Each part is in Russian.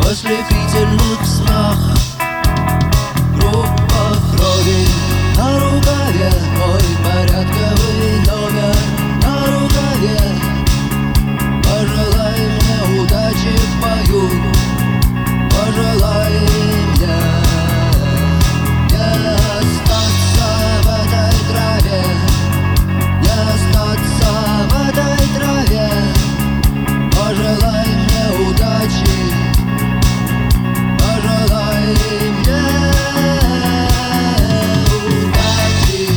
в ослепительных снах. Группа крови на рукаве, мой порядковый номер на рукаве. Пожелай мне удачи в бою, пожелай мне не остаться в этой траве, не остаться в этой траве. Пожелай мне удачи, пожелай мне удачи.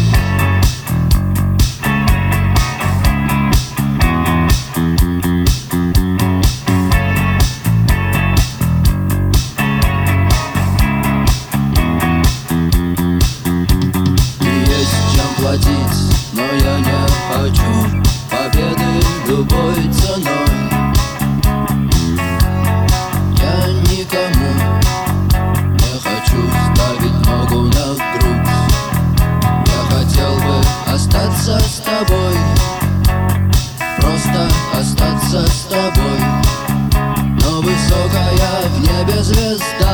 Есть чем платить, но я не хочу победы любой ценой. Я никому не хочу ставить ногу на грудь. Я хотел бы остаться с тобой, просто остаться с тобой. Но высокая в небе звезда